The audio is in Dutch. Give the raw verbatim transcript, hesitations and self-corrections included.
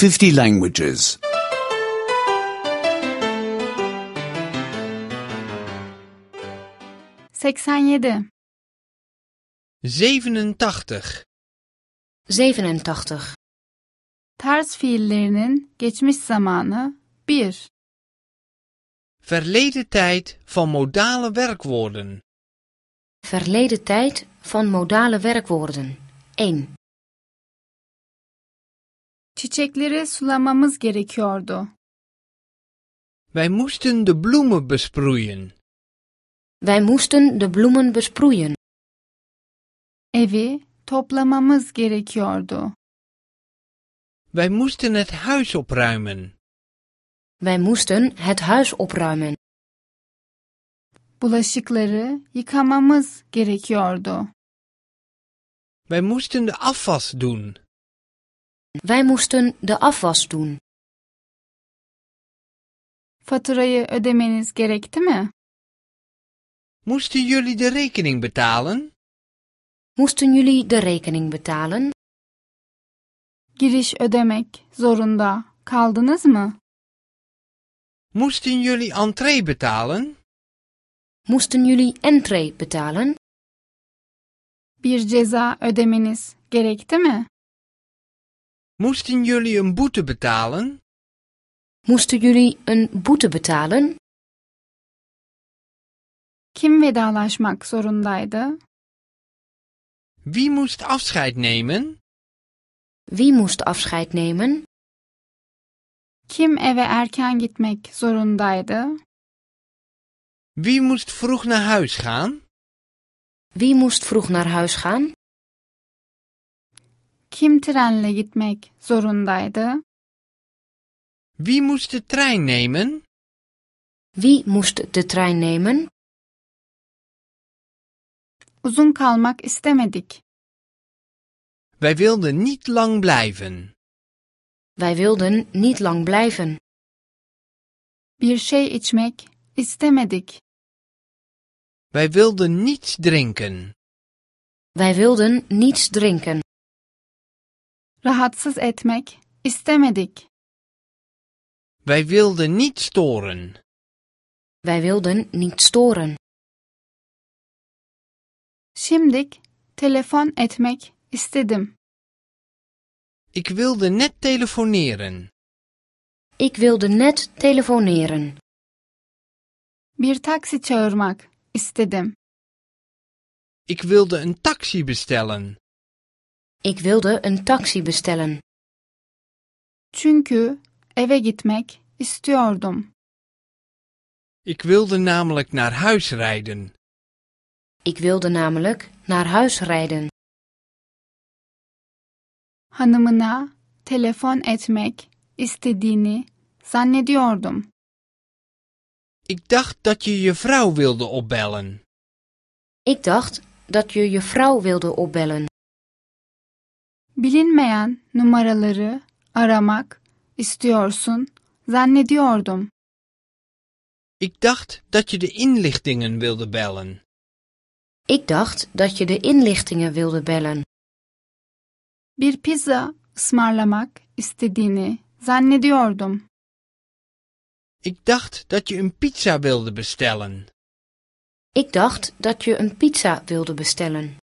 fifty languages. seksen yedi. zevenentachtig. zevenentachtig. Ters fiillerinin geçmiş zamanı bir. Verleden tijd van modale werkwoorden. Verleden tijd van modale werkwoorden. één. Çiçekleri sulamamız gerekiyordu. Wij moesten de bloemen besproeien. Wij moesten de bloemen besproeien. Evi toplamamız gerekiyordu. Wij moesten het huis opruimen. Wij moesten het huis opruimen. Bulaşıkları yıkamamız gerekiyordu. Wij moesten de afwas doen. Wij moesten de afwas doen. Faturayı ödemeniz gerekti mi? Moesten jullie de rekening betalen? Moesten jullie de rekening betalen? Giriş ödemek zorunda kaldınız mı? Moesten jullie entree betalen? Moesten jullie entree betalen? Bir ceza ödemeniz gerekti mi? Moesten jullie een boete betalen? Moesten jullie een boete betalen? Kim vedalaşmak zorundaydı? Wie moest afscheid nemen? Wie moest afscheid nemen? Kim eve erken gitmek zorundaydı? Wie moest vroeg naar huis gaan? Wie moest vroeg naar huis gaan? Kim trenle gitmek zorundaydı? Wie moest de trein nemen? Wie moest de trein nemen? Uzun kalmak istemedik. Wij wilden niet lang blijven. Wij wilden niet lang blijven. Bir şey içmek istemedik. Wij wilden niets drinken. Wij wilden niets drinken. Rahatsız etmek istemedik. Wij wilden niet storen. Wij wilden niet storen. Şimdik telefon etmek istedim. Ik wilde net telefoneren. Ik wilde net telefoneren. Bir taksi çağırmak istedim. Ik wilde een taxi bestellen. Ik wilde een taxi bestellen. Çünkü eve gitmek istiyordum. Ik wilde namelijk naar huis rijden. Ik wilde namelijk naar huis rijden. Hanımına telefon etmek istediğini zannediyordum. Ik dacht dat je je vrouw wilde opbellen. Ik dacht dat je je vrouw wilde opbellen. Bilinmeyen numaraları aramak istiyorsun zannediyordum. Ik dacht dat je de inlichtingen wilde bellen. Ik dacht dat je de inlichtingen wilde bellen. Bir pizza ısmarlamak istediğini zannediyordum. Ik dacht dat je een pizza wilde bestellen. Ik dacht dat je een pizza wilde bestellen.